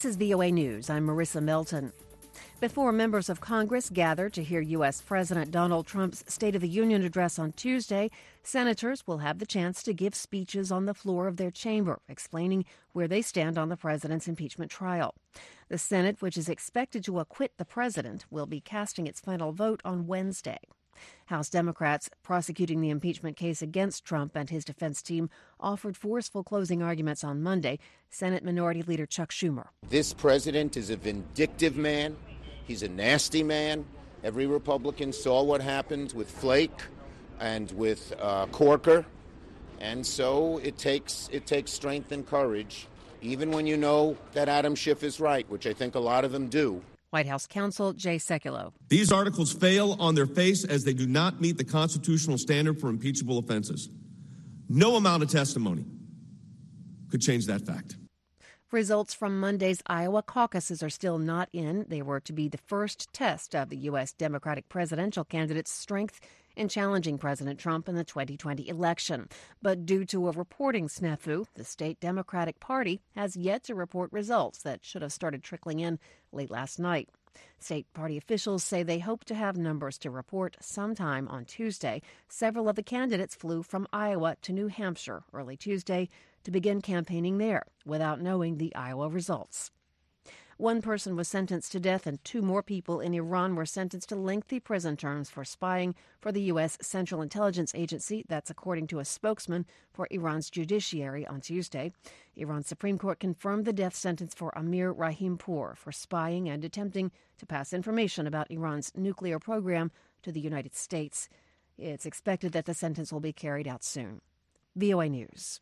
This is VOA News. I'm Marissa Melton. Before members of Congress gather to hear U.S. President Donald Trump's State of the Union address on Tuesday, senators will have the chance to give speeches on the floor of their chamber, explaining where they stand on the president's impeachment trial. The Senate, which is expected to acquit the president, will be casting its final vote on Wednesday. House Democrats prosecuting the impeachment case against Trump and his defense team offered forceful closing arguments on Monday. Senate Minority Leader Chuck Schumer. This president is a vindictive man. He's a nasty man. Every Republican saw what happened with Flake and with Corker. And so it takes strength and courage, even when you know that Adam Schiff is right, which I think a lot of them do. White House counsel Jay Sekulow. These articles fail on their face as they do not meet the constitutional standard for impeachable offenses. No amount of testimony could change that fact. Results from Monday's Iowa caucuses are still not in. They were to be the first test of the U.S. Democratic presidential candidate's strength in challenging President Trump in the 2020 election. But due to a reporting snafu, the state Democratic Party has yet to report results that should have started trickling in late last night. State party officials say they hope to have numbers to report sometime on Tuesday. Several of the candidates flew from Iowa to New Hampshire early Tuesday to begin campaigning there without knowing the Iowa results. One person was sentenced to death and two more people in Iran were sentenced to lengthy prison terms for spying for the U.S. Central Intelligence Agency. That's according to a spokesman for Iran's judiciary on Tuesday. Iran's Supreme Court confirmed the death sentence for Amir Rahimpour for spying and attempting to pass information about Iran's nuclear program to the United States. It's expected that the sentence will be carried out soon. VOA News.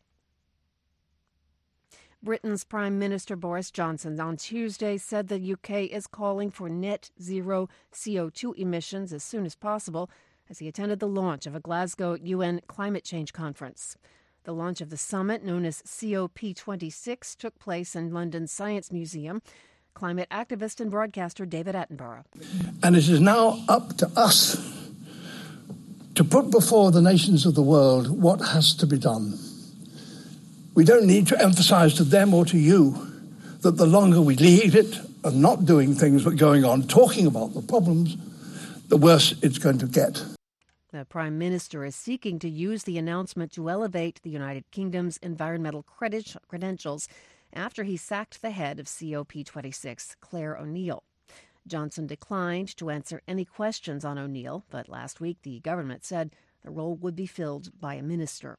Britain's Prime Minister Boris Johnson on Tuesday said the UK is calling for net zero CO2 emissions as soon as possible as he attended the launch of a Glasgow UN climate change conference. The launch of the summit, known as COP26, took place in London's Science Museum. Climate activist and broadcaster David Attenborough. And it is now up to us to put before the nations of the world what has to be done. We don't need to emphasize to them or to you that the longer we leave it and not doing things but going on talking about the problems, the worse it's going to get. The Prime Minister is seeking to use the announcement to elevate the United Kingdom's environmental credentials after he sacked the head of COP26, Claire O'Neill. Johnson declined to answer any questions on O'Neill, but last week the government said the role would be filled by a minister.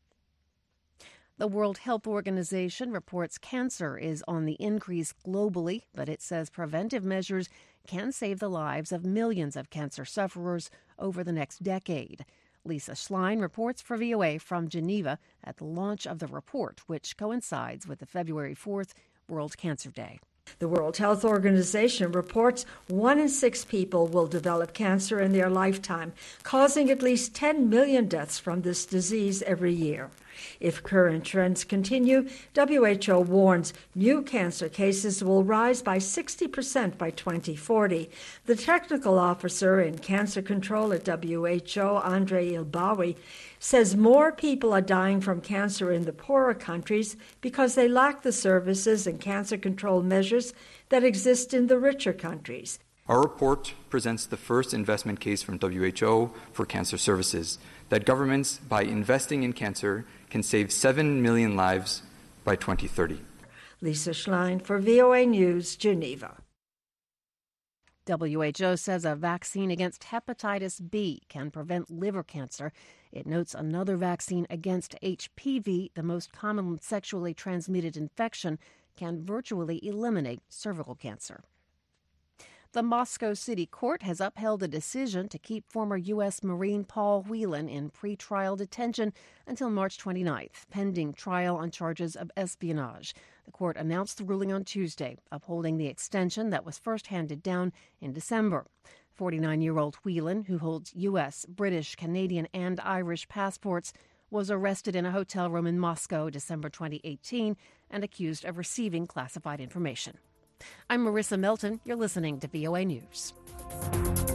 The World Health Organization reports cancer is on the increase globally, but it says preventive measures can save the lives of millions of cancer sufferers over the next decade. Lisa Schlein reports for VOA from Geneva at the launch of the report, which coincides with the February 4th World Cancer Day. The World Health Organization reports 1 in 6 people will develop cancer in their lifetime, causing at least 10 million deaths from this disease every year. If current trends continue, WHO warns new cancer cases will rise by 60% by 2040. The technical officer in cancer control at WHO, Andre Ilbawi, says more people are dying from cancer in the poorer countries because they lack the services and cancer control measures that exist in the richer countries. Our report presents the first investment case from WHO for cancer services, that governments, by investing in cancer, can save 7 million lives by 2030. Lisa Schlein for VOA News, Geneva. WHO says a vaccine against hepatitis B can prevent liver cancer. It notes another vaccine against HPV, the most common sexually transmitted infection, can virtually eliminate cervical cancer. The Moscow City Court has upheld a decision to keep former U.S. Marine Paul Whelan in pretrial detention until March 29th, pending trial on charges of espionage. The court announced the ruling on Tuesday, upholding the extension that was first handed down in December. 49-year-old Whelan, who holds U.S., British, Canadian, and Irish passports, was arrested in a hotel room in Moscow December 2018 and accused of receiving classified information. I'm Marissa Melton. You're listening to VOA News.